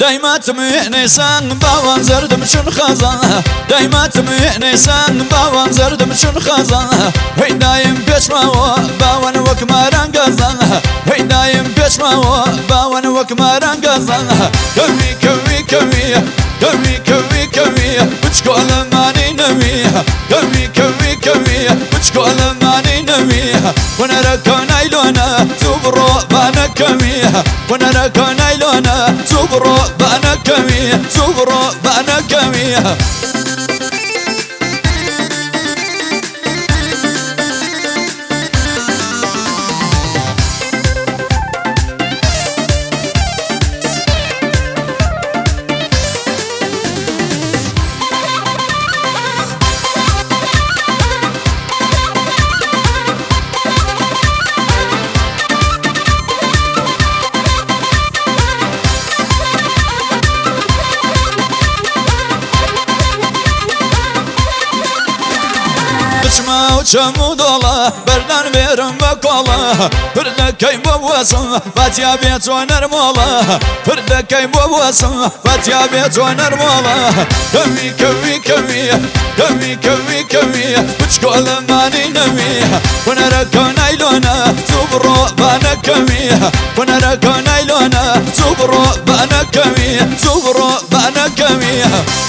دايما تميعني سان باوان زردم شن خزان دايما تميعني سان باوان زردم شن خزان هي دايم بيش ما باوان وكماران غزان هي دايم بيش ما باوان وكماران غزان كوي كوي كوي كوي كوي كوي وتشكو ماني نوي كوي كوي كوي وتشكو ماني نوي وانا ركون ايلونا زبرو بانا كوي وانا ركون ايلونا زبرو بانا كوي زبرو بانا كوي وشمو دولا بردان بيرم بكولا فردا كي بواسم فاتيا بيت ونرمولا فردا كي بواسم فاتيا بيت ونرمولا كوي كوي كوي كوي كوي كوي وشكول ماني نوي وانا ركون ايلونا زبرو بانا كوي وانا ركون ايلونا زبرو بانا كوي زبرو بانا كوي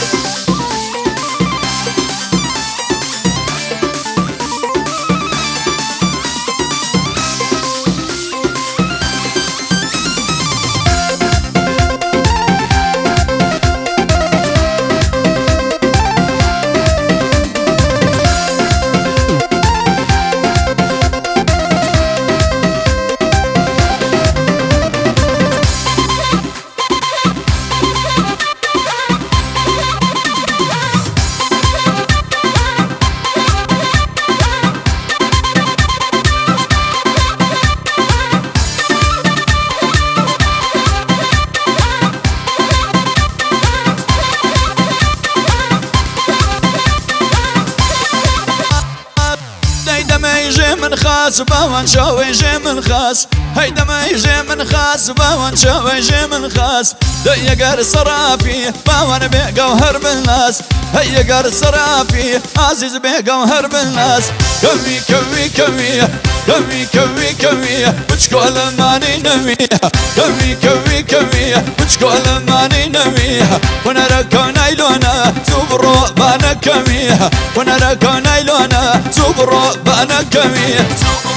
من خاص باوان شوي جي من خاص هيدا ما يجي من خاص باوان شوي جي من خاص ديقر صرافي باوان بيقوهر بالناس هيقر صرافي عزيز بيقوهر بالناس كوي كوي كوي كوي كوي كوي وشكول ماني نوي كوي كوي كوي وشكول ماني نوي وانا ركون ايلونا زبرو بانا كوي وانا ركون ايلونا زبرو بانا كوي